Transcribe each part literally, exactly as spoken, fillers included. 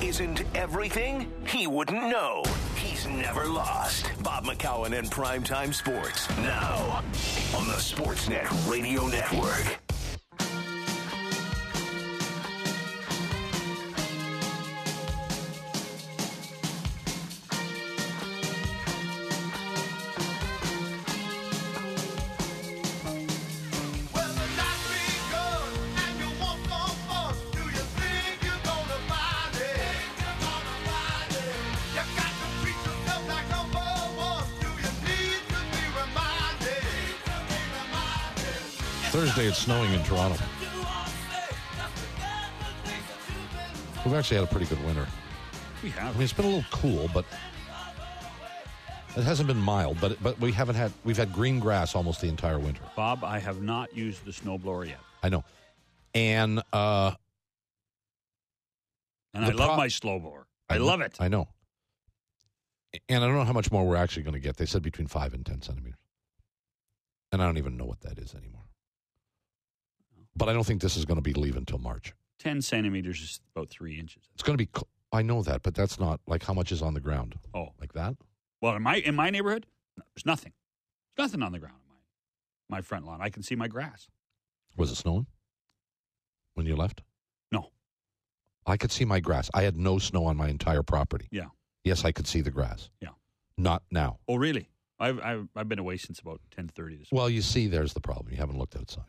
isn't everything, he wouldn't know. He's never lost. Bob McCowan and Primetime Sports. Now, on the Sportsnet Radio Network. Thursday, it's snowing in Toronto. We've actually had a pretty good winter. We have. I mean, it's been a little cool, but it hasn't been mild. But but we haven't had we've had green grass almost the entire winter. Bob, I have not used the snowblower yet. I know, and uh, and I love pro- my snowblower. I, I love it. I know, and I don't know how much more we're actually going to get. They said between five and ten centimeters, and I don't even know what that is anymore. But I don't think this is going to be leaving until March. Ten centimeters is about three inches. It's going to be. I know that, but that's not like how much is on the ground. Oh, like that. Well, in my in my neighborhood, there's nothing. There's nothing on the ground in my my front lawn. I can see my grass. Was it snowing when you left? No. I could see my grass. I had no snow on my entire property. Yeah. Yes, I could see the grass. Yeah. Not now. Oh, really? I've I've, I've been away since about ten thirty this Well, morning. you see, there's the problem. You haven't looked outside.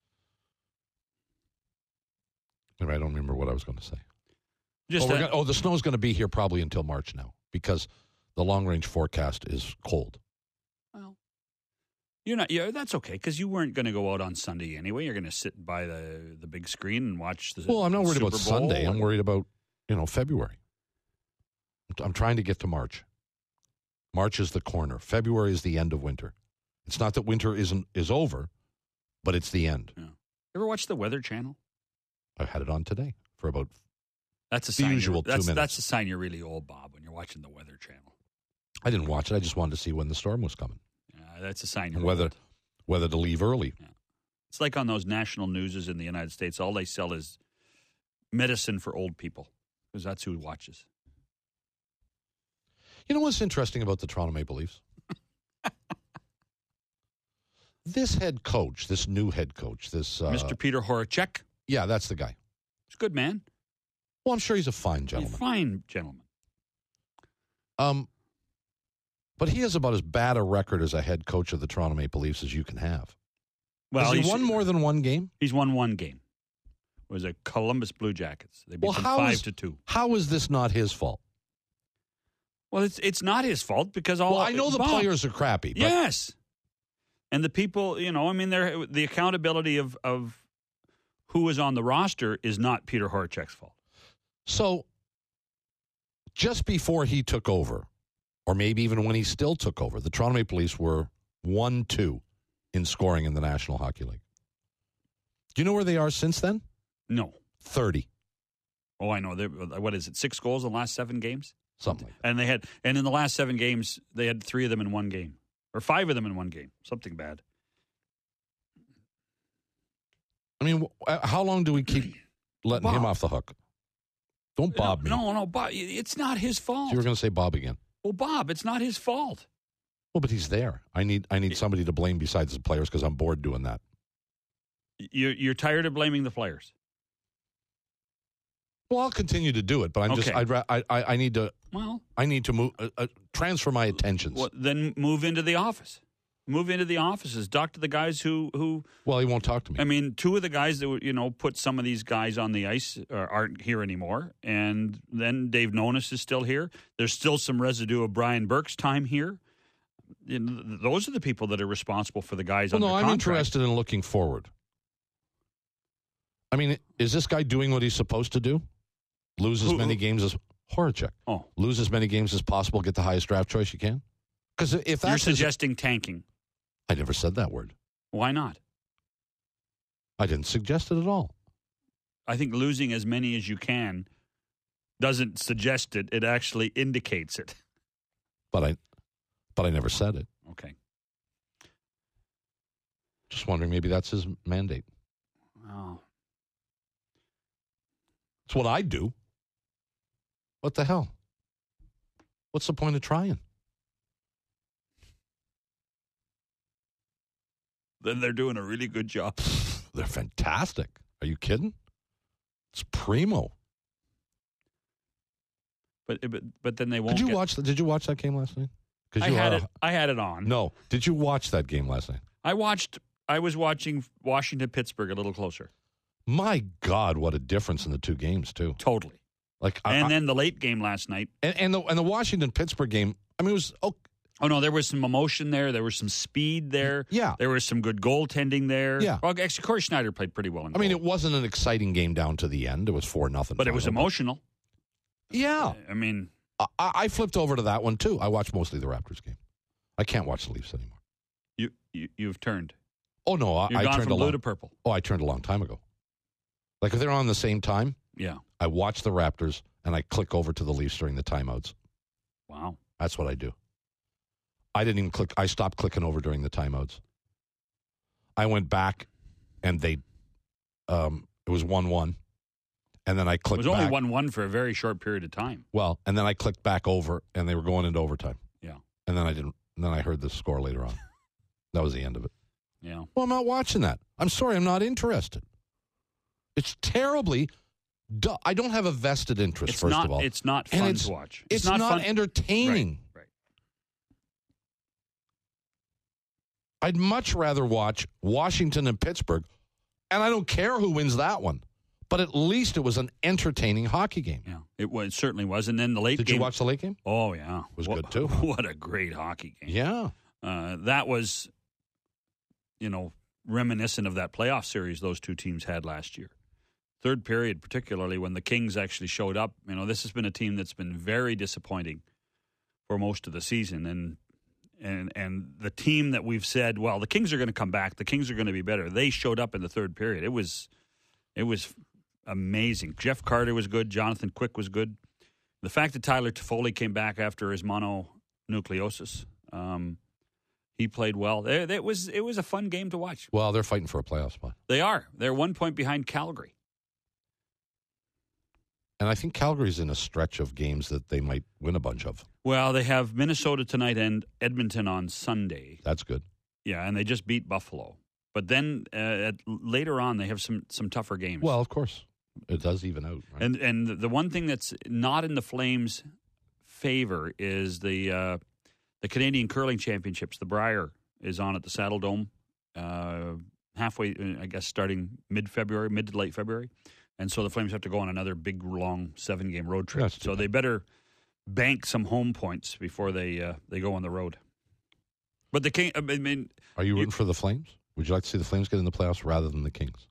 I don't remember what I was going to say. Just oh, a, gonna, oh, the snow's going to be here probably until March now because the long-range forecast is cold. Well, you're not. Yeah, that's okay because you weren't going to go out on Sunday anyway. You're going to sit by the, the big screen and watch the. Well, I'm not worried Super about Bowl Sunday. or, I'm worried about you know February. I'm trying to get to March. March is the corner. February is the end of winter. It's not that winter isn't is over, but it's the end. Yeah. Ever watch the Weather Channel? I had it on today for about that's a the sign usual two that's, minutes. That's a sign you're really old, Bob, when you're watching the Weather Channel. I didn't watch it. I just wanted to see when the storm was coming. Yeah, that's a sign you're and whether old. whether to leave early. Yeah. It's like on those national newses in the United States. All they sell is medicine for old people because that's who watches. You know what's interesting about the Toronto Maple Leafs? This head coach, this new head coach, this... Uh, Mister Peter Horacek? Yeah, that's the guy. He's a good man. Well, I'm sure he's a fine gentleman. He's a fine gentleman. Um, but he has about as bad a record as a head coach of the Toronto Maple Leafs as you can have. Well, Has he he's won more than one game? He's won one game. It was a Columbus Blue Jackets. They beat Well, them how five is- to two. How is this not his fault? Well, it's it's not his fault because all Well, I know the Bob, players are crappy. But Yes. And the people, you know, I mean, they're, the accountability of, of who is on the roster is not Peter Horacek's fault. So, just before he took over, or maybe even when he still took over, the Toronto Maple Leafs were one two in scoring in the National Hockey League. Do you know where they are since then? No. thirty. Oh, I know. They're, what is it, six goals in the last seven games? Something like that. And they had, and in the last seven games, they had three of them in one game. Or five of them in one game. Something bad. I mean, wh- how long do we keep letting Bob. him off the hook? Don't Bob no, me. No, no, Bob. It's not his fault. So you were going to say Bob again. Well, Bob, it's not his fault. Well, but he's there. I need I need somebody to blame besides the players because I'm bored doing that. You're, you're tired of blaming the players. Well, I'll continue to do it, but I'm just Okay. I'd ra- I, I I need to Well, I need to move uh, uh, transfer my attentions. well, then move into the office. Move into the offices. Talk to the guys who, who Well, he won't talk to me. I mean, two of the guys that would, you know, put some of these guys on the ice uh, aren't here anymore. And then Dave Nonis is still here. There's still some residue of Brian Burke's time here. You know, th- those are the people that are responsible for the guys well, under no, I'm contract. interested in looking forward. I mean, is this guy doing what he's supposed to do? Lose as Who- many who- games as Horacek. Oh, Lose as many games as possible. Get the highest draft choice you can. Because if that's you're his- suggesting tanking. I never said that word. Why not? I didn't suggest it at all. I think losing as many as you can doesn't suggest it. It actually indicates it. But I, but I never said it. Okay. Just wondering, maybe that's his mandate. Oh. It's what I do. What the hell? What's the point of trying? Then they're doing a really good job. They're fantastic. Are you kidding? It's primo. But but but then they won't. Did you get, watch? The, did you watch that game last night? I you had are it. a- I had it on. No. Did you watch that game last night? I watched. I was watching Washington Pittsburgh a little closer. My God, what a difference in the two games too. Totally. Like, I- And I- then the late game last night. and, and the and the Washington Pittsburgh game. I mean, it was oh Oh no, there was some emotion there. There was some speed there. yeah. There was some good goaltending there. Yeah. Well, actually, Corey Schneider played pretty well in I mean, goal. it wasn't an exciting game down to the end. It was four nothing. but it was emotional. Yeah, I mean, I, I flipped over to that one too. I watched mostly the Raptors game. I can't watch the Leafs anymore. you, you you've turned. Oh no, I, You've I gone turned from a blue long. to purple. Oh, I turned a long time ago. Like if they're on the same time, Yeah. I watch the Raptors and I click over to the Leafs during the timeouts. Wow. That's what I do. I didn't even click. I stopped clicking over during the timeouts. I went back, and they, um, it was one one, and then I It clicked. was only back. one one for a very short period of time. Well, and then I clicked back over, and they were going into overtime. Yeah. And then I didn't. And then I heard the score later on. That was the end of it. Yeah. Well, I'm not watching that. I'm sorry, I'm not interested. It's terribly. Du- I don't have a vested interest. It's first not. of all, It's not And fun it's- to watch. it's, not, not, fun. entertaining. Right. right. I'd much rather watch Washington and Pittsburgh, and I don't care who wins that one. But at least it was an entertaining hockey game. Yeah. It was. It certainly was. And then the late Did game. you watch the late game? Oh yeah. It was what, good, too. What a great hockey game. Yeah. Uh, that was, you know, reminiscent of that playoff series those two teams had last year. Third period, particularly when the Kings actually showed up. You know, this has been a team that's been very disappointing for most of the season, and and and the team that we've said, well, the Kings are going to come back, the Kings are going to be better. They showed up in the third period. It was, it was amazing. Jeff Carter was good. Jonathan Quick was good. The fact that Tyler Toffoli came back after his mononucleosis. Um, He played well. It, it was it was a fun game to watch. Well, they're fighting for a playoff spot. They are. They're one point behind Calgary. And I think Calgary's in a stretch of games that they might win a bunch of. Well, they have Minnesota tonight and Edmonton on Sunday. That's good. Yeah, and they just beat Buffalo. But then uh, at, later on, they have some some tougher games. Well, of course. It does even out. Right? and and the one thing that's not in the Flames' favor is the uh, the Canadian Curling Championships. The Brier is on at the Saddle Dome uh, halfway, I guess, starting mid-February, mid to late February. And so the Flames have to go on another big, long seven-game road trip. That's too So bad. they better bank some home points before they uh, they go on the road. But the King, I mean, Are you you- rooting for the Flames? Would you like to see the Flames get in the playoffs rather than the Kings?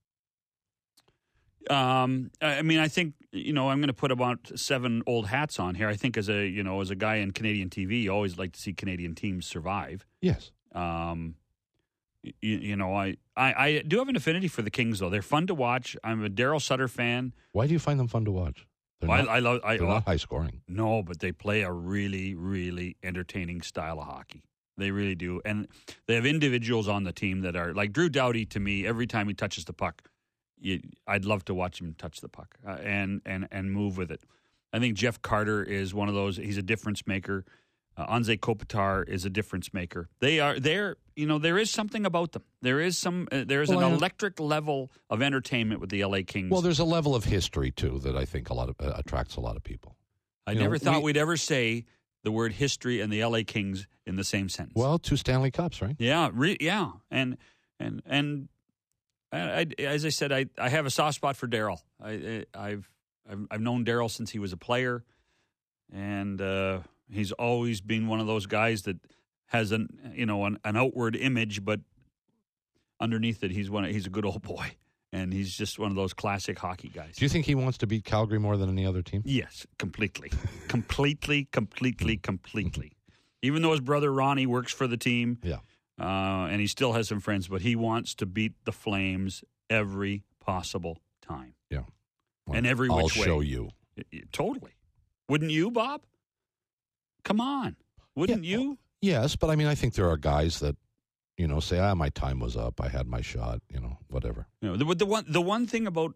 um, I I mean, I think you know I'm going to put about seven old hats on here. I think as a you know as a guy in Canadian T V, you always like to see Canadian teams survive. Yes. Um, you, you know, I, I I do have an affinity for the Kings though. They're fun to watch. I'm a Daryl Sutter fan. Why do you find them fun to watch? They're Well, not, I, I love. I, they're well, not high scoring. No, but they play a really, really entertaining style of hockey. They really do. And they have individuals on the team that are like Drew Doughty to me, every time he touches the puck, you, I'd love to watch him touch the puck uh, and, and, and move with it. I think Jeff Carter is one of those, he's a difference maker. Uh, Anze Kopitar is a difference maker. They are, they're, you know, there is something about them. There is some, uh, there is Well, an I- electric level of entertainment with the L A Kings. Well, there's a level of history, too, that I think a lot of uh, attracts a lot of people. I you know, never thought we- we'd ever say the word history and the L A Kings in the same sentence. Well, two Stanley Cups, right? Yeah, re- yeah, and and and I, I, as I said, I, I have a soft spot for Daryl. I, I I've I've, I've known Daryl since he was a player, and uh, he's always been one of those guys that has an you know an, an outward image, but underneath it, he's one he's a good old boy, and he's just one of those classic hockey guys. Do you think he wants to beat Calgary more than any other team? Yes, completely. completely, completely, completely. Even though his brother Ronnie works for the team, Yeah. uh, and he still has some friends, but he wants to beat the Flames every possible time. Yeah. Well, And every I'll which way. show you. Y- y- Totally. Wouldn't you, Bob? Come on. Wouldn't Yeah, you? Yes, but I mean, I think there are guys that, you know, say, ah, my time was up. I had my shot, you know, whatever. You know, the, the one the one thing about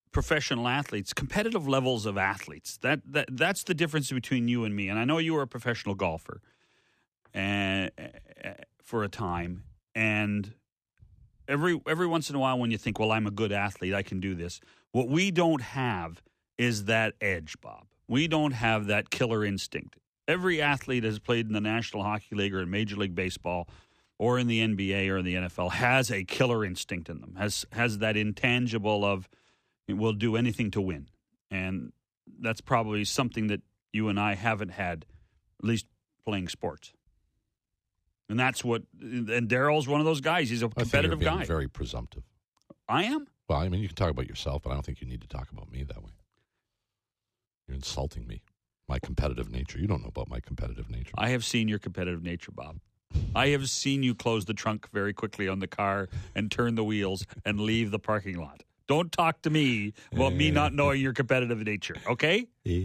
professional athletes, competitive levels of athletes. That that that's the difference between you and me. And I know you were a professional golfer, and uh, for a time, and every every once in a while, when you think, "Well, I'm a good athlete, I can do this," what we don't have is that edge, Bob. We don't have that killer instinct. Every athlete has played in the National Hockey League or in Major League Baseball, or in the N B A or in the N F L, has a killer instinct in them. Has has that intangible of, will do anything to win. And that's probably something that you and I haven't had, at least playing sports. And that's what, and Daryl's one of those guys. He's a competitive I think you're being guy. Very presumptive. I am? Well, I mean, you can talk about yourself, but I don't think you need to talk about me that way. You're insulting me, my competitive nature. You don't know about my competitive nature. I have seen your competitive nature, Bob. I have seen you close the trunk very quickly on the car and turn the wheels and leave the parking lot. Don't talk to me about me not knowing your competitive nature, okay?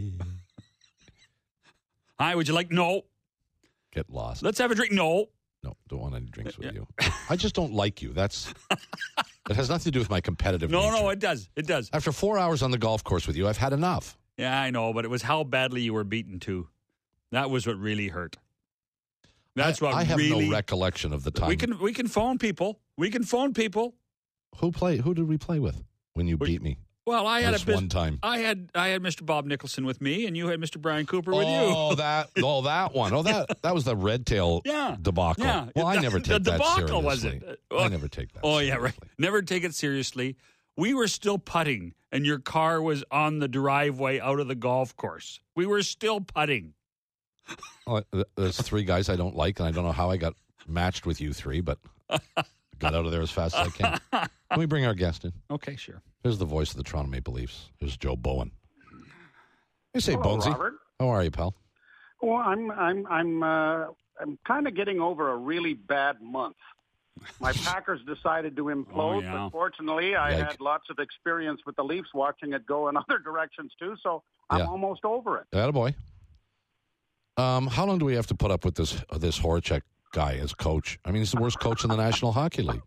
Hi, would you like? No. Get lost. Let's have a drink. No. No, don't want any drinks with you. I just don't like you. That's it has nothing to do with my competitive No, nature. no, it does. It does. After four hours on the golf course with you, I've had enough. Yeah, I know, but it was how badly you were beaten, too. That was what really hurt. That's I, what I have really... no recollection of the time. We can we can phone people. We can phone people. Who play? Who did we play with when you We- beat me? Well, I had This a bus- one time. I had I had Mister Bob Nicholson with me, and you had Mister Brian Cooper with oh, you. that! Oh, that one. Oh, that that was the red tail Yeah. debacle. Yeah. Well, I The- never the take that debacle, was seriously. it? I never take that. Oh, seriously. yeah, right. Never take it seriously. We were still putting, and your car was on the driveway out of the golf course. We were still putting. Well, th- there's three guys I don't like, and I don't know how I got matched with you three, but got out of there as fast as I can. Can we bring our guest in? Okay, sure. Here's the voice of the Toronto Maple Leafs. Here's Joe Bowen. Hey, say, Hello, Bonesy. Robert. How are you, pal? Well, I'm I'm I'm uh, I'm kind of getting over a really bad month. My Packers decided to implode, Oh, yeah. but fortunately, I Yike. had lots of experience with the Leafs, watching it go in other directions too. So I'm Yeah. almost over it. Attaboy. Um, how long do we have to put up with this uh, this Horacek guy as coach? I mean, he's the worst coach in the National Hockey League.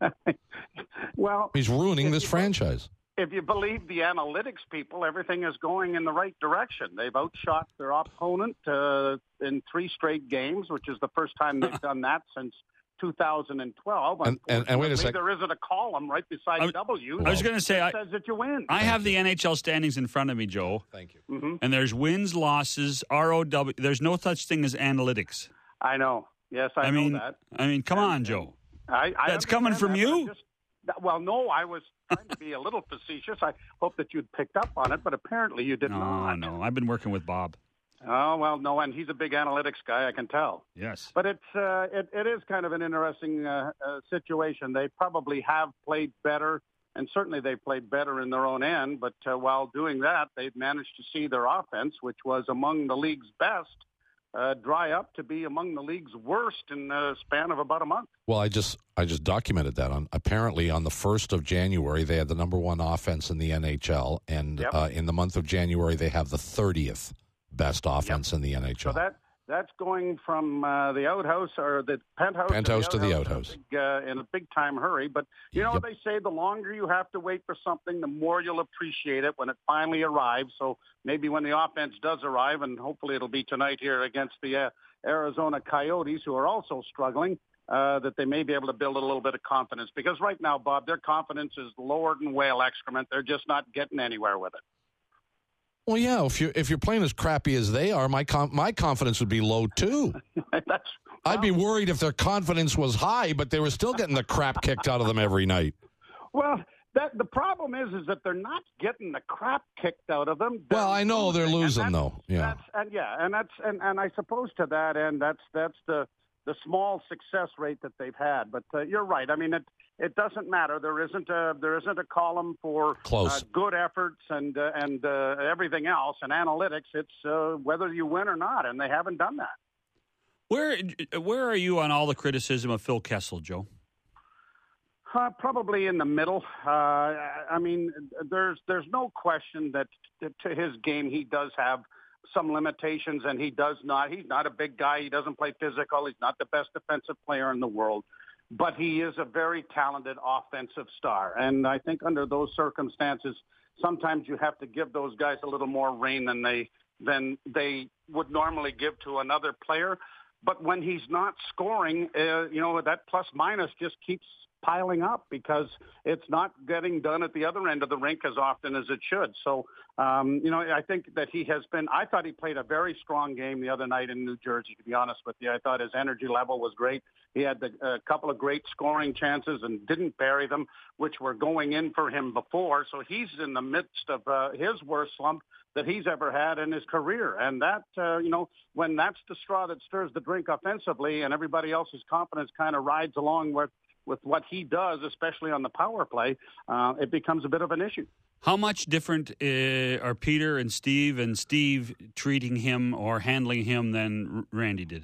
Well, He's ruining if this you- franchise. If you believe the analytics people, everything is going in the right direction. They've outshot their opponent uh, in three straight games, which is the first time they've done that since two thousand twelve. And- and- and wait a sec. There isn't a column right beside I- W. I was going to say, I, that says that you win. I have the N H L standings in front of me, Joe, Thank you. hmm and there's wins, losses, R O W. There's no such thing as analytics. I know. Yes, I, I know mean, that. I mean, come on, Joe. I, I That's coming understand from that, but you? I just- that- well, no, I was trying to be a little facetious. I hope that you'd picked up on it, but apparently you did No, not. no. I've been working with Bob. Oh, well, no, and he's a big analytics guy, I can tell. Yes. But it's uh, it, it is kind of an interesting uh, uh, situation. They probably have played better, and certainly they played better in their own end. But uh, while doing that, they've managed to see their offense, which was among the league's best, uh, dry up to be among the league's worst in a span of about a month. Well, I just I just documented that. On apparently on the first of January, they had the number one offense in the N H L, and Yep. uh, in the month of January, they have the thirtieth best offense in the N H L. So that that's going from uh, the outhouse or the penthouse, Penthouse to the in a outhouse. big, uh, in a big time hurry. But you know Yep. what they say: the longer you have to wait for something, the more you'll appreciate it when it finally arrives. So maybe when the offense does arrive, and hopefully it'll be tonight here against the uh, Arizona Coyotes, who are also struggling, uh, that they may be able to build a little bit of confidence. Because right now, Bob, their confidence is lower than whale excrement. They're just not getting anywhere with it. Well, yeah. If you if you're playing as crappy as they are, my com- my confidence would be low too. That's I'd be worried if their confidence was high, but they were still getting the crap kicked out of them every night. Well, that the problem is, is that they're not getting the crap kicked out of them. They're Well, I know they're losing, and that's- though. Yeah. That's, and yeah, and that's and, and I suppose to that end, that's that's the the small success rate that they've had. But uh, you're right. I mean, it it doesn't matter. There isn't a there isn't a column for Close. Uh, good efforts and uh, and uh, everything else. And analytics, it's uh, whether you win or not, and they haven't done that. Where where are you on all the criticism of Phil Kessel, Joe? Uh, probably in the middle. Uh, I mean, there's there's no question that t- to his game he does have some limitations, and he does not. He's not a big guy. He doesn't play physical. He's not the best defensive player in the world, but he is a very talented offensive star. And I think under those circumstances, sometimes you have to give those guys a little more rein than they than they would normally give to another player. But when he's not scoring, uh, you know, that plus minus just keeps piling up because it's not getting done at the other end of the rink as often as it should. So, um, you know, I think that he has been, I thought he played a very strong game the other night in New Jersey, to be honest with you. I thought his energy level was great. He had a uh, couple of great scoring chances and didn't bury them, which were going in for him before. So he's in the midst of uh, his worst slump that he's ever had in his career. And that, uh, you know, when that's the straw that stirs the drink offensively and everybody else's confidence kind of rides along with, with what he does, especially on the power play, uh, it becomes a bit of an issue. How much different uh, are Peter and Steve and Steve treating him or handling him than Randy did?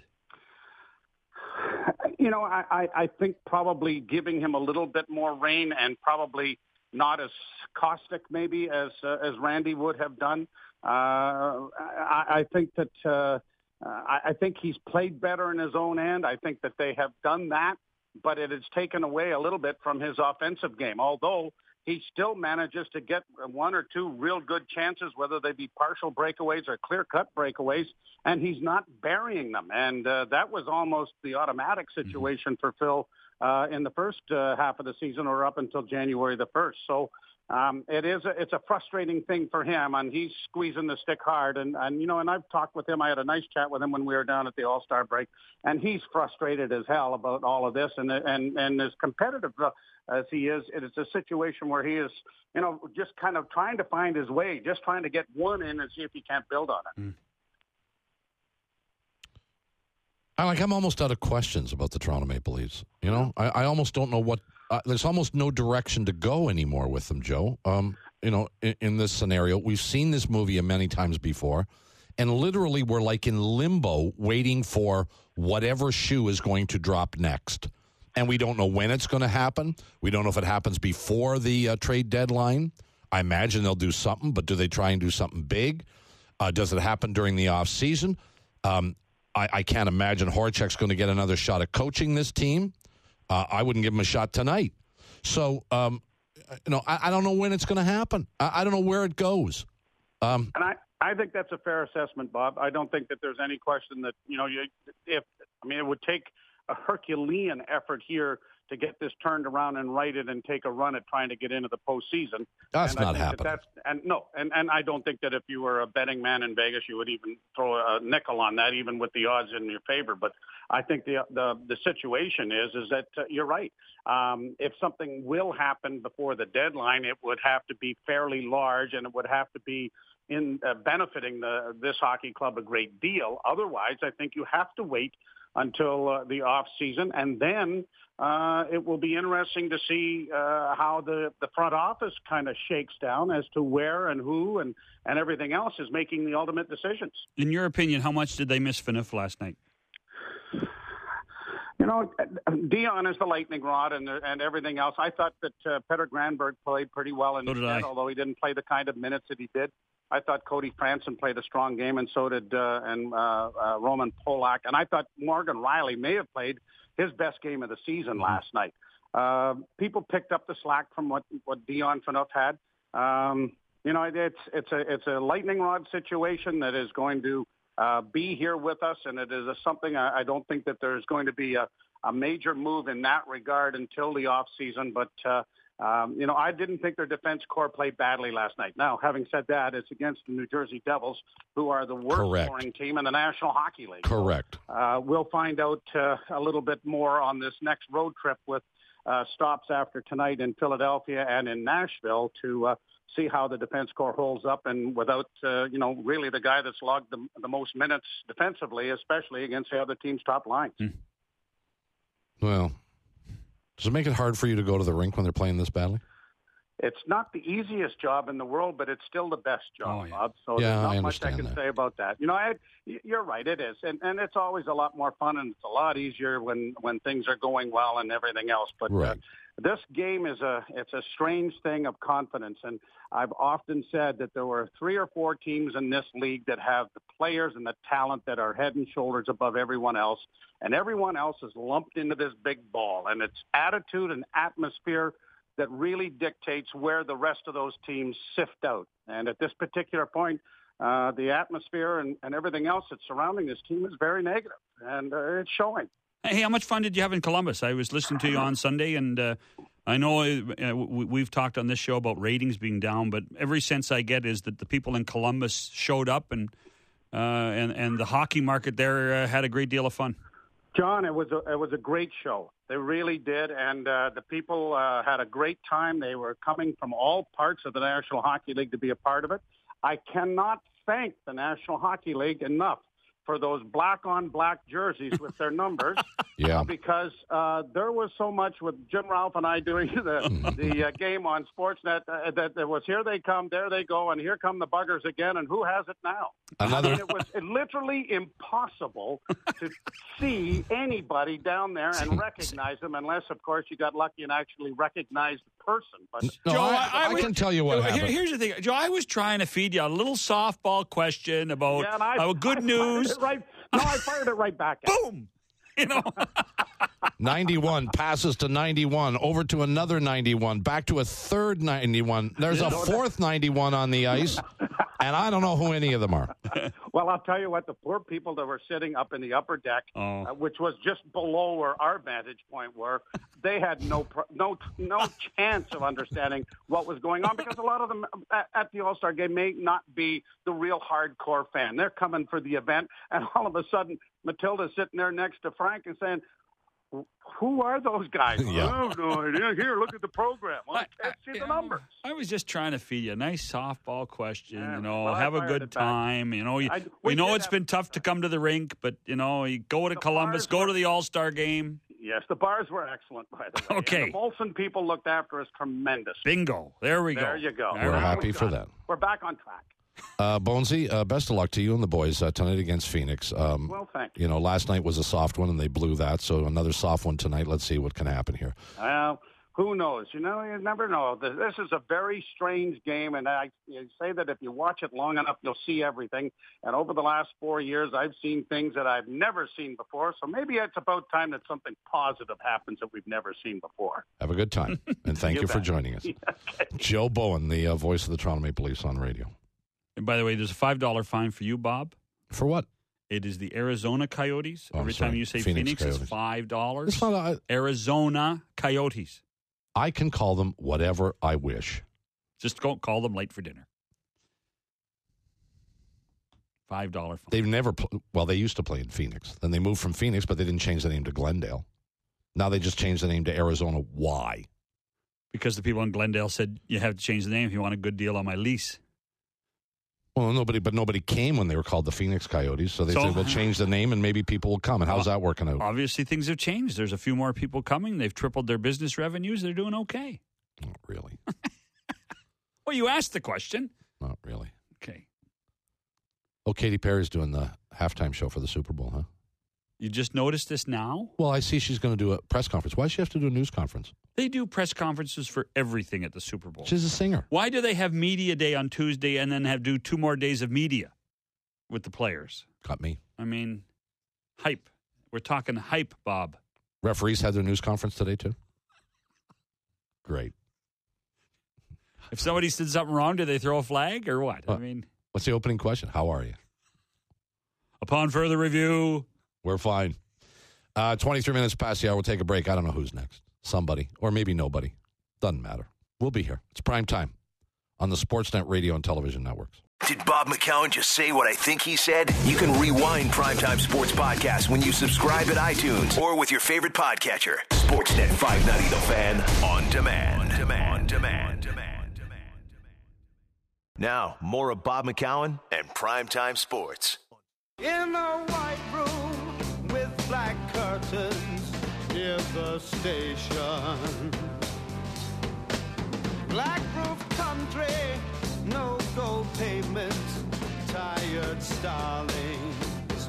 You know, I, I, I think probably giving him a little bit more rein and probably not as caustic maybe as uh, as Randy would have done. Uh, I, I think that uh, I, I think he's played better in his own end. I think that they have done that, but it has taken away a little bit from his offensive game, although he still manages to get one or two real good chances, whether they be partial breakaways or clear-cut breakaways, and he's not burying them. And uh, that was almost the automatic situation mm-hmm. for Phil uh, in the first uh, half of the season or up until January the first. So um, it is a, it's a frustrating thing for him, and he's squeezing the stick hard. And, and, you know, and I've talked with him. I had a nice chat with him when we were down at the All-Star break, and he's frustrated as hell about all of this. And, and, and as competitive uh, as he is, it is a situation where he is, you know, just kind of trying to find his way, just trying to get one in and see if he can't build on it. Mm. I like. I'm almost out of questions about the Toronto Maple Leafs. You know, I, I almost don't know what. Uh, there's almost no direction to go anymore with them, Joe. Um, you know, in, in this scenario, we've seen this movie many times before, and literally we're like in limbo, waiting for whatever shoe is going to drop next, and we don't know when it's going to happen. We don't know if it happens before the uh, trade deadline. I imagine they'll do something, but do they try and do something big? Uh, does it happen during the off season? Um, I, I can't imagine Horachek's going to get another shot at coaching this team. Uh, I wouldn't give him a shot tonight. So, um, you know, I, I don't know when it's going to happen. I, I don't know where it goes. Um, and I, I think that's a fair assessment, Bob. I don't think that there's any question that, you know, you, if, I mean, it would take a Herculean effort here to get this turned around and righted and take a run at trying to get into the postseason. That's and not I think happening. That that's, and no, and, and I don't think that if you were a betting man in Vegas, you would even throw a nickel on that, even with the odds in your favor. But I think the the, the situation is is that uh, you're right. Um, if something will happen before the deadline, it would have to be fairly large, and it would have to be in uh, benefiting the this hockey club a great deal. Otherwise, I think you have to wait until uh, the off season, and then uh, it will be interesting to see uh, how the, the front office kind of shakes down as to where and who and, and everything else is making the ultimate decisions. In your opinion, how much did they miss Phaneuf last night? You know, Dion is the lightning rod and and everything else. I thought that uh, Peter Granberg played pretty well in so his head, although he didn't play the kind of minutes that he did. I thought Cody Franson played a strong game, and so did uh, and uh, uh, Roman Polak. And I thought Morgan Riley may have played his best game of the season mm-hmm. last night. Uh, people picked up the slack from what, what Dion Phaneuf had. Um, you know, it's it's a it's a lightning rod situation that is going to uh, be here with us, and it is a, something I, I don't think that there's going to be a, a major move in that regard until the off season, but. Uh, Um, you know, I didn't think their defense core played badly last night. Now, having said that, it's against the New Jersey Devils, who are the worst Correct. scoring team in the National Hockey League. Correct. So, uh, we'll find out uh, a little bit more on this next road trip with uh, stops after tonight in Philadelphia and in Nashville to uh, see how the defense core holds up, and without, uh, you know, really the guy that's logged the, the most minutes defensively, especially against the other team's top lines. Mm. Well... Does it make it hard for you to go to the rink when they're playing this badly? It's not the easiest job in the world, but it's still the best job, oh, yeah. Bob. So yeah, there's not I much I can that. say about that. You know, I, you're right, it is. And, and it's always a lot more fun, and it's a lot easier when, when things are going well and everything else. But right. uh, this game is a it's a strange thing of confidence. And I've often said that there were three or four teams in this league that have the players and the talent that are head and shoulders above everyone else. And everyone else is lumped into this big ball. And it's attitude and atmosphere that really dictates where the rest of those teams sift out. And at this particular point, uh, the atmosphere and, and everything else that's surrounding this team is very negative, and uh, it's showing. Hey, how much fun did you have in Columbus? I was listening to you on Sunday, and uh, I know uh, we've talked on this show about ratings being down, but every sense I get is that the people in Columbus showed up, and uh, and, and the hockey market there uh, had a great deal of fun. John, it was a, it was a great show. They really did, and uh, the people uh, had a great time. They were coming from all parts of the National Hockey League to be a part of it. I cannot thank the National Hockey League enough for those black-on-black jerseys with their numbers. Yeah. Because uh, there was so much with Jim Ralph and I doing the the uh, game on Sportsnet uh, that there was here they come, there they go, and here come the buggers again, and who has it now? Another. I mean, it was literally impossible to see anybody down there and recognize them unless, of course, you got lucky and actually recognized the person. But No, Joe, I, I- I I was- can tell you what Here- happened. Here's the thing, Joe. I was trying to feed you a little softball question about Yeah, and I- uh, good I fired news. it right, no, I fired it right back at you. Boom! You know, ninety-one passes to ninety-one, over to another ninety-one, back to a third ninety-one. There's a fourth ninety-one on the ice, and I don't know who any of them are. Well, I'll tell you what, the poor people that were sitting up in the upper deck, Oh. uh, which was just below where our vantage point were, they had no pro- no no chance of understanding what was going on, because a lot of them at, at the All-Star game may not be the real hardcore fan. They're coming for the event, and all of a sudden, Matilda's sitting there next to Frank and saying, who are those guys? Yeah. I have no idea. Here, look at the program. Well, I can't see you the know, numbers. I was just trying to feed you a nice softball question. Yeah, You know, well, I have a fired good it back. time. You know, you, I- we, we know did it's have- been tough to come to the rink, but you know, you go to The Columbus, bars go were- to the All Star game. Yes, the bars were excellent, by the way. Okay. And the Molson people looked after us tremendously. Bingo! There we go. There you go. All We're right. happy We've for got that. it. We're back on track. Uh, Bonesy, uh, best of luck to you and the boys uh, tonight against Phoenix. Um, Well, thank you. you know, last night was a soft one, and they blew that, so another soft one tonight. Let's see what can happen here. Well, who knows? You know, you never know. This this is a very strange game, and I you say that if you watch it long enough, you'll see everything. And over the last four years, I've seen things that I've never seen before. So maybe it's about time that something positive happens that we've never seen before. Have a good time, and thank you, You for bet. joining us. Joe Bowen, the uh, voice of the Toronto Maple Leafs on radio. And by the way, there's a five dollar fine for you, Bob. For what? It is the Arizona Coyotes. Oh, I'm Every time sorry. you say Phoenix Phoenix, Coyotes. it's five dollars. It's not, I, Arizona Coyotes. I can call them whatever I wish. Just go call them late for dinner. Five dollar fine. They've never, pl- well, they used to play in Phoenix. Then they moved from Phoenix, but they didn't change the name to Glendale. Now they just changed the name to Arizona. Why? Because the people in Glendale said you have to change the name if you want a good deal on my lease. Well, nobody, but nobody came when they were called the Phoenix Coyotes. So they So- said, we'll change the name and maybe people will come. And how's that working out? Obviously, things have changed. There's a few more people coming. They've tripled their business revenues. They're doing okay. Not really. Well, you asked the question. Not really. Okay. Oh, Katy Perry's doing the halftime show for the Super Bowl, huh? You just noticed this now? Well, I see she's going to do a press conference. Why does she have to do a news conference? They do press conferences for everything at the Super Bowl. She's a singer. Why do they have media day on Tuesday and then have do two more days of media with the players? Got me. I mean, hype. We're talking hype, Bob. Referees had their news conference today, too? Great. If somebody did something wrong, do they throw a flag or what? I Uh, mean, What's the opening question? How are you? upon further review, We're fine. Uh, twenty-three minutes past the hour. We'll take a break. I don't know who's next. Somebody, or maybe nobody. Doesn't matter. We'll be here. It's prime time on the Sportsnet radio and television networks. Did Bob McCown just say what I think he said? You can rewind Primetime Sports Podcast when you subscribe at iTunes or with your favorite podcatcher. Sportsnet five ninety The Fan on demand. On demand. On demand. demand. Now, more of Bob McCown and Primetime Sports. In a white room with black curtains near the station. Black roof country, no gold pavements, tired starlings.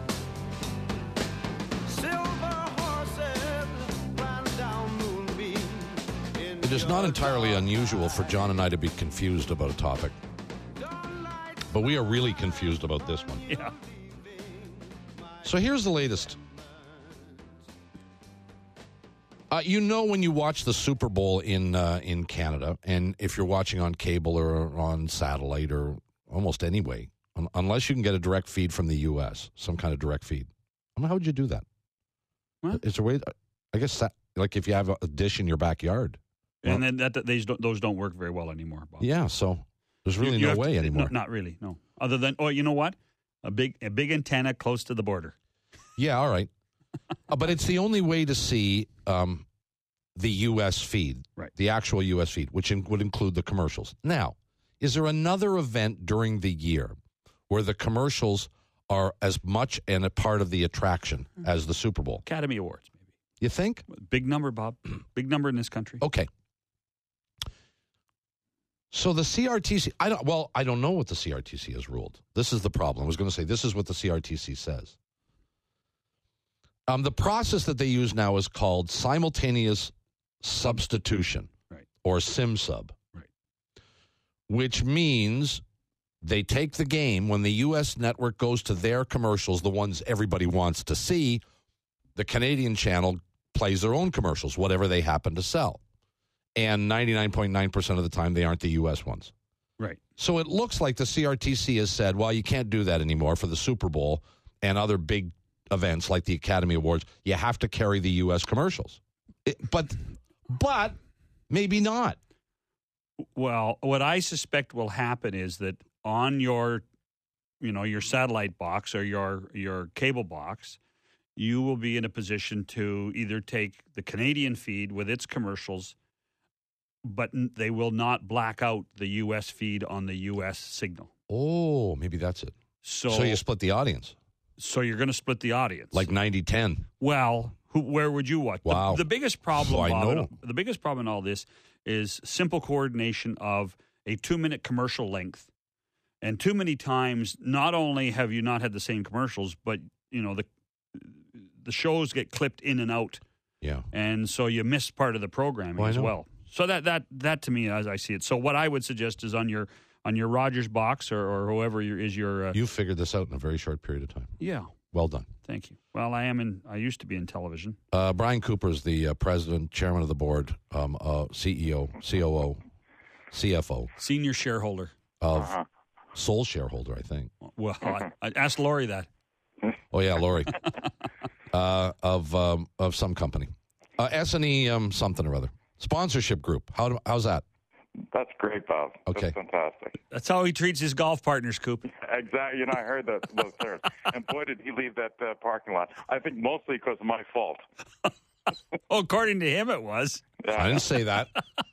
Silver horses ran down moonbeams. in It is not your entirely dark unusual for John and I to be confused about a topic, light. but we are really confused about this one. yeah. So here's the latest. Uh, you know when you watch the Super Bowl in uh, in Canada, and if you're watching on cable or on satellite or almost any way, un- unless you can get a direct feed from the U S, some kind of direct feed. I mean, how would you do that? What? Is there a way? I guess sa- like if you have a dish in your backyard. And then that, that these don't, those don't work very well anymore, Bob. Yeah, so there's really You- you no have way to- anymore. No, not really, no. Other than, oh, you know what? A big a big antenna close to the border. Yeah, all right. uh, but it's the only way to see um, the U S feed, Right. the actual U S feed, which in, would include the commercials. Now, is there another event during the year where the commercials are as much and a part of the attraction as the Super Bowl? Academy Awards, maybe. You think? Big number, Bob. Big number in this country. Okay. So the C R T C, I don't. Well, I don't know what the C R T C has ruled. This is the problem. I was going to say this is what the C R T C says. Um, the process that they use now is called simultaneous substitution, Right. or SimSub, Right. which means they take the game when the U S network goes to their commercials, the ones everybody wants to see. The Canadian channel plays their own commercials, whatever they happen to sell. And ninety-nine point nine percent of the time, they aren't the U S ones. Right. So it looks like the C R T C has said, well, you can't do that anymore for the Super Bowl and other big events like the Academy Awards. You have to carry the U S commercials. It, but, but maybe not. Well, what I suspect will happen is that on your, you know, your satellite box or your your cable box, you will be in a position to either take the Canadian feed with its commercials, but n- they will not black out the U S feed on the U S signal. Oh, maybe that's it. So, So you split the audience, so you're going to split the audience. like ninety ten. Well, who, where would you watch? The- Wow. The, biggest problem, Oh, I Bob, in- know. the biggest problem in all this is simple coordination of a two-minute commercial length. And too many times, not only have you not had the same commercials, but you know the the shows get clipped in and out, Yeah. and so you miss part of the programming Oh, I as know. well. So that that that to me, as I see it. So what I would suggest is on your on your Rogers box or, or whoever your, is your uh, You figured this out in a very short period of time. yeah. Well done. Thank you. Well, I am in. I used to be in television. Uh, Brian Cooper is the uh, president, chairman of the board, um, uh, C E O, C O O, C F O Senior shareholder. of sole shareholder, I think. Well, I, I asked Lori that. Oh yeah, Lori, uh, of um, of some company, uh, S and E um, something or other sponsorship group. How do, how's that? That's great, Bob. Okay. That's fantastic. That's how he treats his golf partners, Coop. Exactly. You know, I heard that, those terms. And boy, did he leave that uh, parking lot. I think mostly because of my fault. Oh, according to him, it was. Yeah. I didn't say that.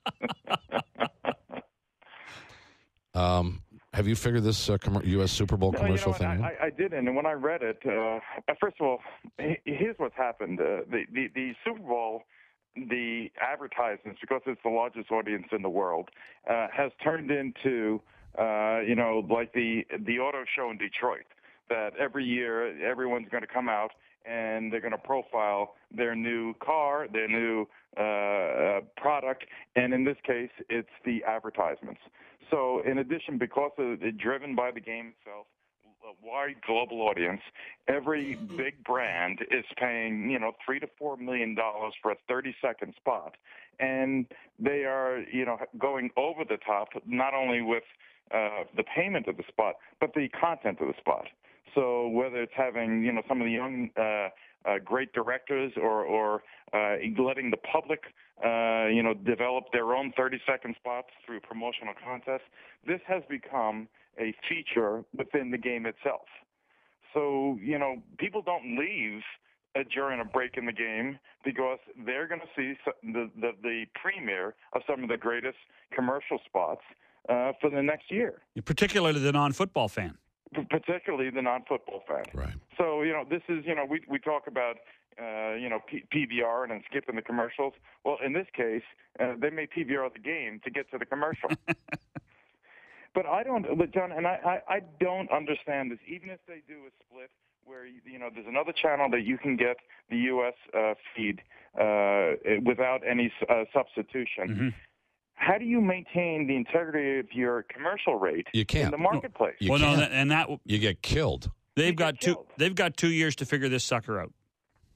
um, have you figured this uh, com- U S Super Bowl No, commercial you know, thing? what, I, I, I didn't, and when I read it, uh, first of all, he- here's what's happened: uh, the, the the Super Bowl, the advertisements, because it's the largest audience in the world, uh, has turned into, uh, you know, like the the auto show in Detroit. That every year everyone's going to come out and they're going to profile their new car, their new uh, uh, product, and in this case, it's the advertisements. So, in addition, because of it driven by the game itself, a wide global audience, every big brand is paying, you know, three to four million dollars for a thirty-second spot, and they are, you know, going over the top not only with uh, the payment of the spot, but the content of the spot. So whether it's having, you know, some of the young, uh, uh, great directors, or, or uh, letting the public, uh, you know, develop their own thirty-second spots through promotional contests, this has become a feature within the game itself. So, you know, people don't leave uh, during a break in the game because they're going to see the, the, the premiere of some of the greatest commercial spots uh, for the next year. Particularly the non-football fan. Particularly the non-football fan. Right. So, you know, this is, you know, we we talk about, uh, you know, P- PVR and then skipping the commercials. Well, in this case, uh, they may P V R the game to get to the commercial. But I don't, but John, and I, I, I don't understand this. Even if they do a split where, you know, there's another channel that you can get the U S uh, feed uh, without any uh, substitution. Mm-hmm. How do you maintain the integrity of your commercial rate You can't. in the marketplace? You well, no, can't. that- and that You get killed. they've You got get two. killed. They've got two years to figure this sucker out.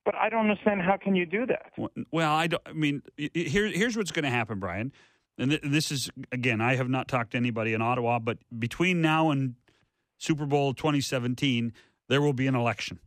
But I don't understand how can you do that? Well, I don't. I mean, here, here's what's going to happen, Brian. And th- this is again, I have not talked to anybody in Ottawa, but between now and Super Bowl twenty seventeen, there will be an election.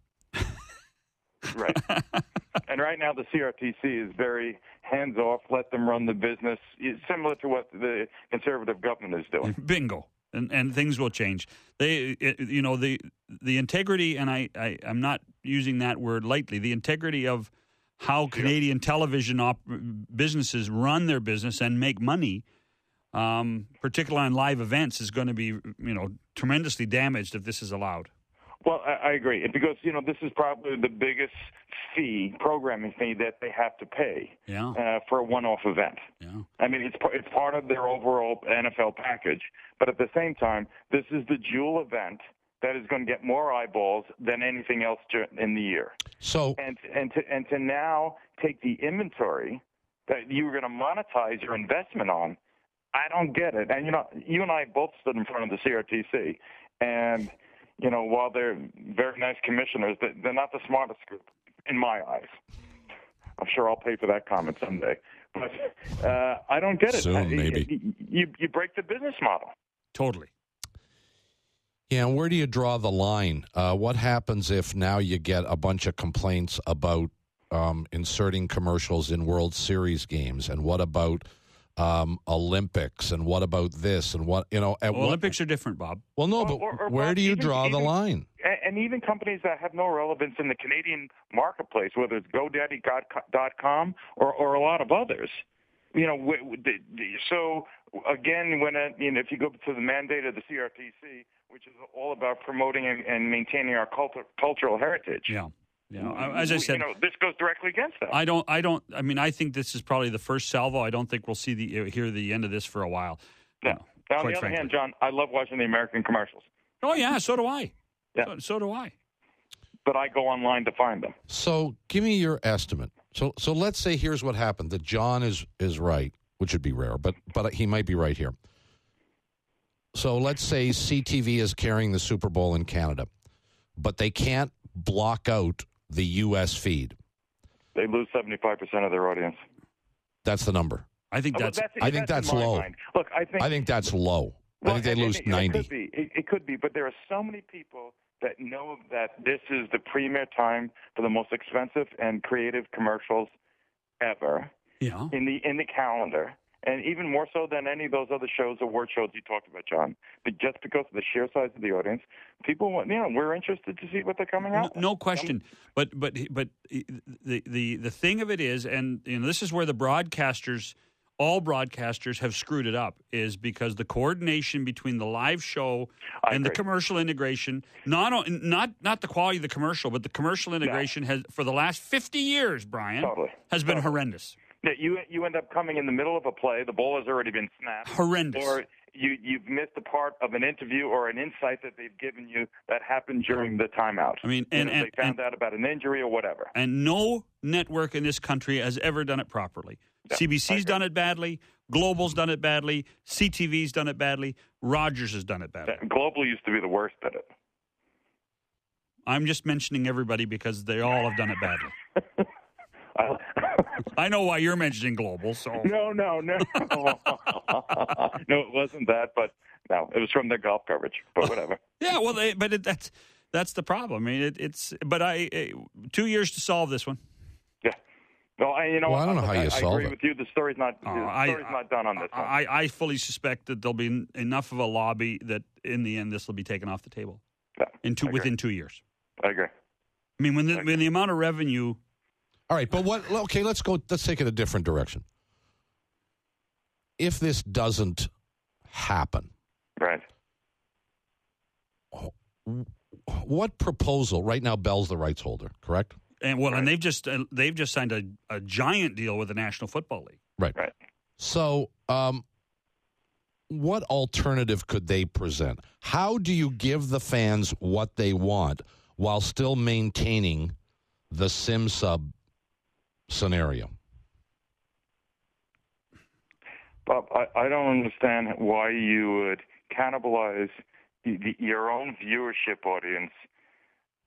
Right. And right now, the C R T C is very hands off. Let them run the business. It's similar to what the Conservative government is doing. Bingo. And, and things will change. They, it, you know, the the integrity, and I, I, I'm not using that word lightly. The integrity of how Canadian television op- businesses run their business and make money, um, particularly on live events, is going to be, you know, tremendously damaged if this is allowed. Well, I, I agree because you know this is probably the biggest fee, programming fee that they have to pay yeah. uh, for a one-off event. Yeah. I mean, it's it's part of their overall N F L package, but at the same time, this is the jewel event that is going to get more eyeballs than anything else in the year. So and and to and to now take the inventory that you were going to monetize your investment on, I don't get it. And you know, you and I both stood in front of the C R T C, and you know, while they're very nice commissioners, they're not the smartest group in my eyes. I'm sure I'll pay for that comment someday. But uh, I don't get it. Soon, I, maybe. You, you break the business model. Totally. Yeah, and where do you draw the line? Uh, what happens if now you get a bunch of complaints about um, inserting commercials in World Series games? And what about um, Olympics? And what about this? And what, you know, at Well, what, Olympics are different, Bob. Well, no, Or- but or- or where Bob, do you even- draw the even- line? And, and even companies that have no relevance in the Canadian marketplace, whether it's GoDaddy dot com or, or a lot of others. You know, w- w- the- the- so again, when a, you know, if you go to the mandate of the C R T C, which is all about promoting and, and maintaining our culture, cultural heritage. Yeah. Yeah. As I said, you know, this goes directly against that. I don't. I don't. I mean, I think this is probably the first salvo. I don't think we'll see the hear the end of this for a while. Yeah. You know, Now, on quite the other frankly. hand, John, I love watching the American commercials, Oh yeah, so do I. Yeah. So, so do I. but I go online to find them. So give me your estimate. So so let's say here's what happened, that John is is right, which would be rare, but but he might be right here. So let's say C T V is carrying the Super Bowl in Canada, but they can't block out the U S feed. They lose seventy-five percent of their audience. That's the number. I think Oh, that's. but I think that's that's in my low. mind. Look, I think I think that's low. I Well, think they and- lose and it, ninety. It could be. It, it could be, but there are so many people that know that this is the premier time for the most expensive and creative commercials ever yeah. in the in the calendar, and even more so than any of those other shows, award shows you talked about, John. But just because of the sheer size of the audience, people want, you know, we're interested to see what they're coming No, out. no question, but but but the the the thing of it is, and you know, this is where the broadcasters, all broadcasters, have screwed it up, is because the coordination between the live show I and the agree. commercial integration, not o- not not the quality of the commercial, but the commercial integration has for the last fifty years, Brian, Totally. has been Totally. horrendous. Yeah, you you end up coming in the middle of a play, the ball has already been snapped, Horrendous. or you you've missed a part of an interview or an insight that they've given you that happened during the timeout. I mean, You and- know, and- they found and- out about an injury or whatever. And no network in this country has ever done it properly. Yeah, C B I C's agree. done it badly. Global's done it badly. C T V's done it badly. Rogers has done it badly. Global used to be the worst at it. I'm just mentioning everybody because they all have done it badly. I, I know why you're mentioning Global, so no, no, no, no. It wasn't that, but no, it was from their golf coverage. But whatever. yeah. Well, they, but it, that's that's the problem. I mean, it, it's but I eh, two years to solve this one. Yeah. No, I, you know, Well, I don't know how you I, solve I agree it. with you. The story's not. Oh, the I- story's not done on this one. I, I fully suspect that there'll be en- enough of a lobby that in the end this will be taken off the table Yeah, in two I agree. within two years. I agree. I mean, when the, when the amount of revenue. All right, but what? Okay, let's go. Let's take it a different direction. If this doesn't happen, Right. what proposal? Right now, Bell's the rights holder, correct? And well, Right. and they've just uh, they've just signed a, a giant deal with the National Football League. Right. Right. So, um, what alternative could they present? How do you give the fans what they want while still maintaining the sim sub scenario? Bob, I, I don't understand why you would cannibalize the, the, your own viewership audience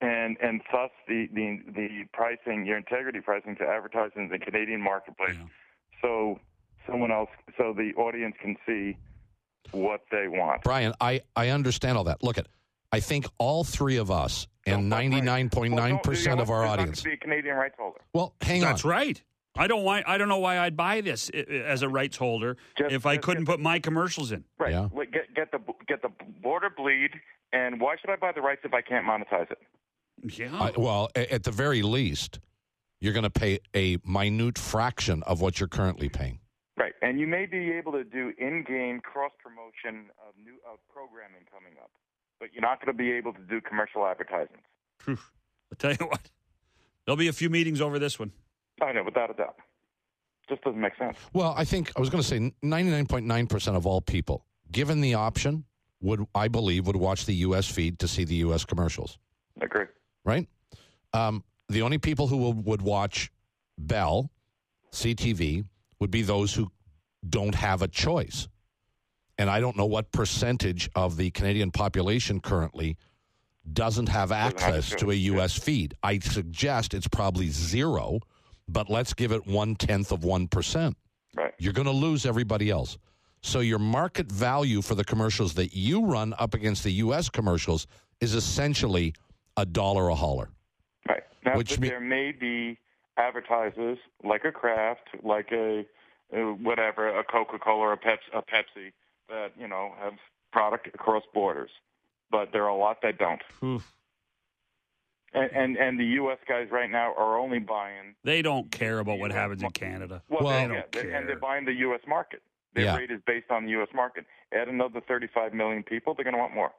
and and thus the, the the pricing, your integrity pricing to advertise in the Canadian marketplace, Yeah. so someone else, so the audience can see what they want. Brian, I, I understand all that. Look, at I think all three of us and ninety-nine point nine percent of our audience. Be a Canadian rights holder. Well, hang on. That's right. I don't why I don't know why I'd buy this i- i- as a rights holder Just- if I just couldn't get- put my commercials in. Right. Yeah. Wait, Get get the get the border bleed, and why should I buy the rights if I can't monetize it? Yeah. I, well, a- at the very least, you're going to pay a minute fraction of what you're currently paying. Right, and you may be able to do in-game cross-promotion of new of programming coming up, but you're not going to be able to do commercial advertisements. Phew. I'll tell you what. There'll be a few meetings over this one. I know, without a doubt. Just doesn't make sense. Well, I think I was going to say ninety-nine point nine percent of all people, given the option, would I believe would watch the U S feed to see the U S commercials, I agree. right? Um, the only people who will, would watch Bell, C T V, would be those who don't have a choice. And I don't know what percentage of the Canadian population currently doesn't have access have a to a choice, U S feed. I suggest it's probably zero, but let's give it one-tenth of one percent. Right. You're going to lose everybody else. So your market value for the commercials that you run up against the U S commercials is essentially a dollar a hauler. Right. Now, Which but me- there may be advertisers like a Kraft, like a uh, whatever, a Coca-Cola or a Pepsi, a Pepsi that, you know, have product across borders. But there are a lot that don't. Oof. And, and and the U S guys right now are only buying. They don't care about what happens in Canada. Well, Well- they, They don't yeah, they- care. and they're buying the U S market. Their Yeah. rate is based on the U S market. Add another thirty-five million people, they're going to want more.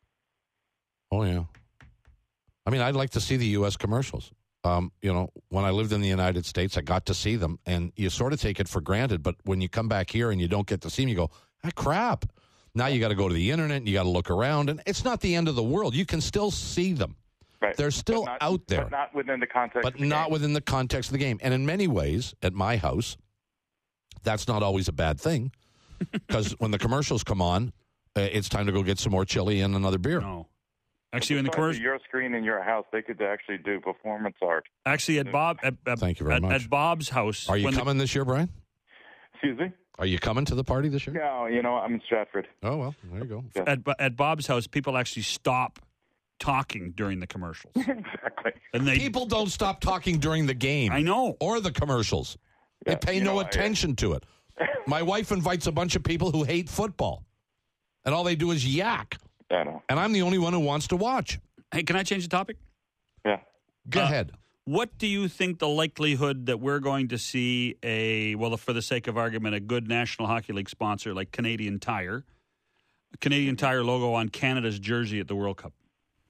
Oh, yeah. I mean, I'd like to see the U S commercials. Um, you know, when I lived in the United States, I got to see them, and you sort of take it for granted. But when you come back here and you don't get to see them, you go, ah, crap. Now you got to go to the internet, and you got to look around, and it's not the end of the world. You can still see them. Right. They're still But not- out there. But not within the context but of the not game. within the context of the game. And in many ways, at my house, that's not always a bad thing, because when the commercials come on, uh, it's time to go get some more chili and another beer. No. Actually, in the Besides commercial, your screen in your house, they could actually do performance art. actually at Bob, at, at, Thank you very at, much. at Bob's house. Are you when the- coming this year, Brian? Excuse me? Are you coming to the party this year? No, you know, I'm in Stratford. Oh, well, there you go. at, at Bob's house, people actually stop talking during the commercials, Exactly. and they. People don't stop talking during the game. I know. Or the commercials. Yeah, they pay you no know, I- attention to it. My wife invites a bunch of people who hate football, and all they do is yak. I know. And I'm the only one who wants to watch. Hey, can I change the topic? Yeah. Go Uh, ahead. What do you think the likelihood that we're going to see a, well, for the sake of argument, a good National Hockey League sponsor like Canadian Tire, Canadian Tire logo on Canada's jersey at the World Cup?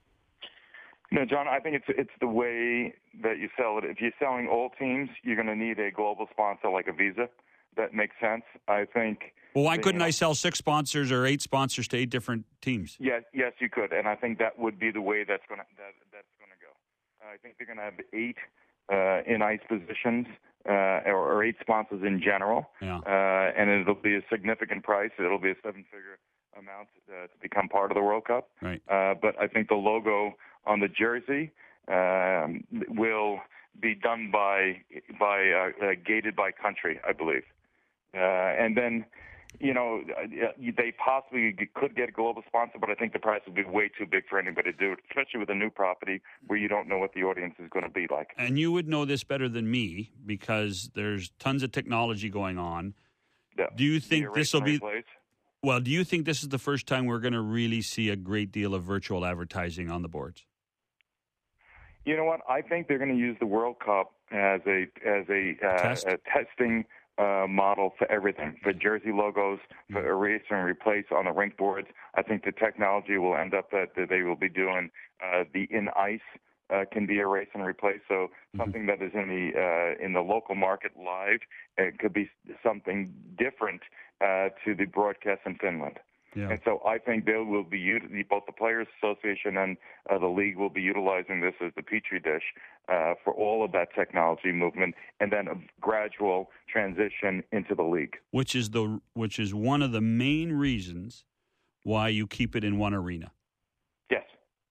No, John, I think it's it's the way that you sell it. If you're selling all teams, you're going to need a global sponsor like a Visa. That makes sense. I think. Well, why the- couldn't you know, I sell six sponsors or eight sponsors to eight different teams? Yes, yes, you could, and I think that would be the way that's going to that, that's going to go. I think they're going to have eight uh, in ice positions uh, or, or eight sponsors in general, Yeah. uh, and it'll be a significant price. It'll be a seven-figure amount uh, to become part of the World Cup. Right. Uh, but I think the logo on the jersey um, will be done by by uh, uh, gated by country, I believe, uh, and then. You know, uh, they possibly could get a global sponsor, but I think the price would be way too big for anybody to do it, especially with a new property where you don't know what the audience is going to be like. And you would know this better than me because there's tons of technology going on. Yeah. Do you think The this will erase be and replace. well? Do you think this is the first time we're going to really see a great deal of virtual advertising on the boards? You know what? I think they're going to use the World Cup as a as a, uh, Test? a testing uh, model for everything, for jersey logos, for erase and replace on the rink boards. I think the technology will end up that, that they will be doing uh, the in ice uh, can be erased and replaced. So something that is in the uh, in the local market live, it could be something different uh, to the broadcast in Finland. Yeah. And so I think they will be ut- both the Players Association and uh, the league will be utilizing this as the petri dish uh, for all of that technology movement, and then a gradual transition into the league. Which is the which is one of the main reasons why you keep it in one arena. Yes,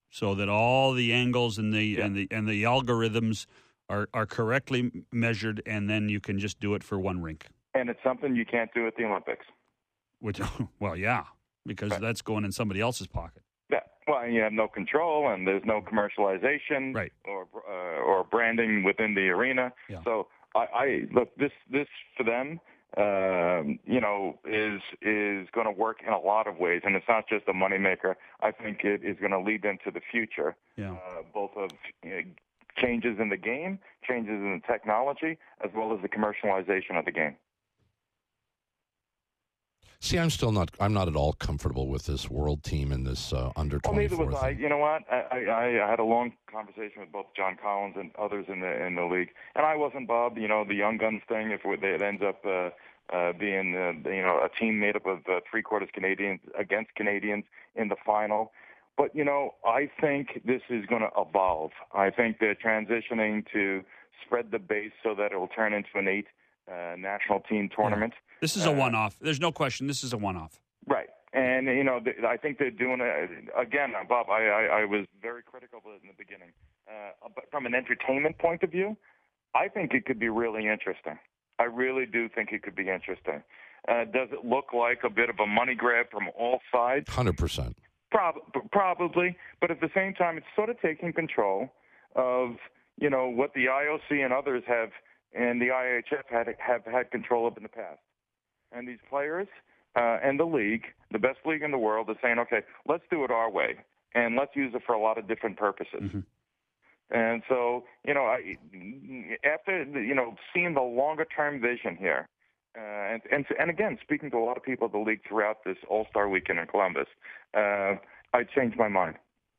so that all the angles and the Yeah. and the and the algorithms are, are correctly measured, and then you can just do it for one rink. And it's something you can't do at the Olympics. Which, well, yeah, because Right. that's going in somebody else's pocket. Yeah. Well, you have no control, and there's no commercialization Right. or uh, or branding within the arena. Yeah. So I, I look this this for them, um, you know, is is going to work in a lot of ways, and it's not just a moneymaker. I think it is going to lead them to the future, Yeah. uh, both of you know, changes in the game, changes in the technology, as well as the commercialization of the game. See, I'm still not. I'm not at all comfortable with this world team and this uh, under Well, twenty-four. neither was I. thing. You know what? I, I, I had a long conversation with both John Collins and others in the in the league, and I wasn't Bob. You know, the young guns thing. If it, it ends up uh, uh, being uh, you know a team made up of uh, three quarters Canadians against Canadians in the final, but you know, I think this is going to evolve. I think they're transitioning to spread the base so that it will turn into an eight uh, national team tournament. This is a Uh, one-off. There's no question. This is a one-off. Right. And, you know, th- I think they're doing it. Again, Bob, I, I, I was very critical of it in the beginning. Uh, but from an entertainment point of view, I think it could be really interesting. I really do think it could be interesting. Uh, does it look like a bit of a money grab from all sides? one hundred percent. Prob- probably. But at the same time, it's sort of taking control of, you know, what the I O C and others have and the I H F had, have had control of in the past. And these players uh, and the league, the best league in the world, is saying, okay, let's do it our way, and let's use it for a lot of different purposes. Mm-hmm. And so, you know, I, after, you know, seeing the longer-term vision here, uh, and, and, and again, speaking to a lot of people at the league throughout this All-Star weekend in Columbus, uh, I changed my mind.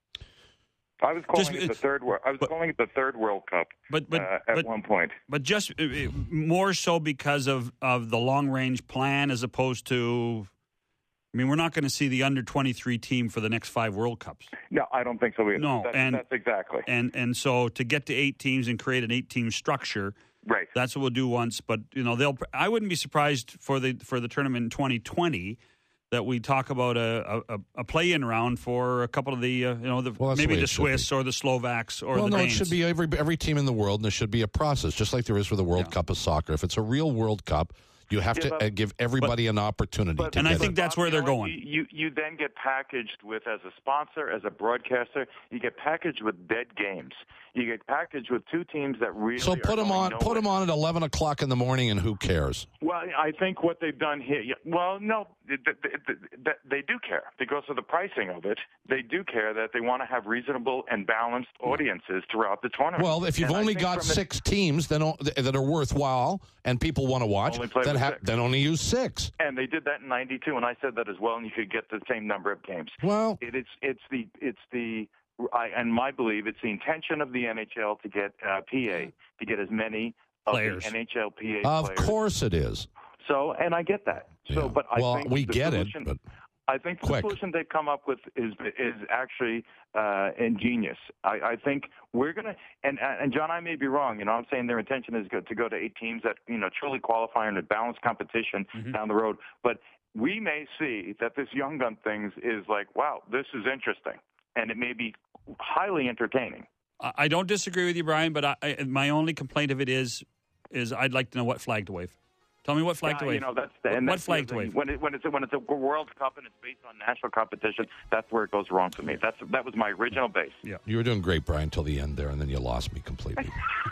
I was calling Just- it the third. wor- I was but- calling it the third World Cup But but uh, at but, one point. but just uh, uh, more so because of, of the long range plan as opposed to. I mean, we're not going to see the under twenty-three team for the next five World Cups. No, I don't think so either. No, that's, and- that's exactly And and so to get to eight teams and create an eight team structure, right. that's what we'll do once. But you know, they'll. I wouldn't be surprised for the for the tournament in twenty twenty that we talk about a a, a play-in round for a couple of the uh, you know the Well, that's the maybe way the it should Swiss or the Slovaks or Well, the no, Danes. it should be every every team in the world, and there should be a process, just like there is for the World Yeah. Cup of soccer. If it's a real World Cup, you have Yeah, to but- uh, give everybody an opportunity. But- to And I get think it. that's where You they're know what? going. You, you you then get packaged with, as a sponsor, as a broadcaster, you get packaged with dead games. You get packaged with two teams that really So are put them going on, nowhere. put them on at eleven o'clock in the morning, and who cares? Well, I think what they've done here. Yeah, well, no, they, they, they, they do care because of the pricing of it. They do care that they want to have reasonable and balanced audiences throughout the tournament. Well, if you've And I only think got from a- six teams then o- that are worthwhile and people want to watch, Only play then, with ha- six. then only use six. And they did that in ninety-two, and I said that as well. And you could get the same number of games. Well, It, it's it's the it's the I, and my belief it's the intention of the N H L to get uh, P A to get as many of Players. the N H L P A of players. course it is. So, and I get that. So, Yeah. but I well, think we the get solution, it, but I think the quick. solution they've come up with is is actually uh, ingenious. I, I think we're gonna and and John, I may be wrong. You know, I'm saying their intention is go, to go to eight teams that you know truly qualify in a balanced competition Mm-hmm. down the road. But we may see that this young gun things is like, wow, this is interesting, and it may be highly entertaining. I I don't disagree with you, Brian, but I, I, my only complaint of it is, is I'd like to know what flag to wave. Tell me what flag Yeah, to wave. you know, that's the, What- and what that's the flag other to thing. wave? When, it, when it's when it's a World Cup and it's based on national competition, that's where it goes wrong for me. That's that was my original base. you were doing great, Brian, till the end there, and then you lost me completely.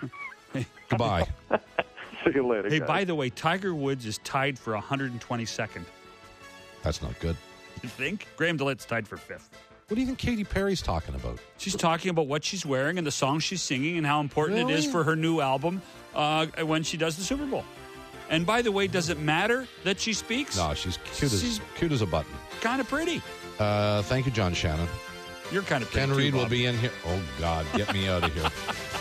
Goodbye. See you later. Hey, guys. by the way, Tiger Woods is tied for one hundred twenty-second. That's not good. You think? Graham DeLitte's tied for fifth. What do you think Katy Perry's talking about? She's talking about what she's wearing and the song she's singing and how important it is Really? for her new album uh, when she does the Super Bowl. And by the way, does it matter that she speaks? No, she's cute as She's- cute as a button. Kind of pretty. Uh, thank you, John Shannon. You're kind of pretty Ken too, Reed will Bob. be in here. Oh God, get me out of here.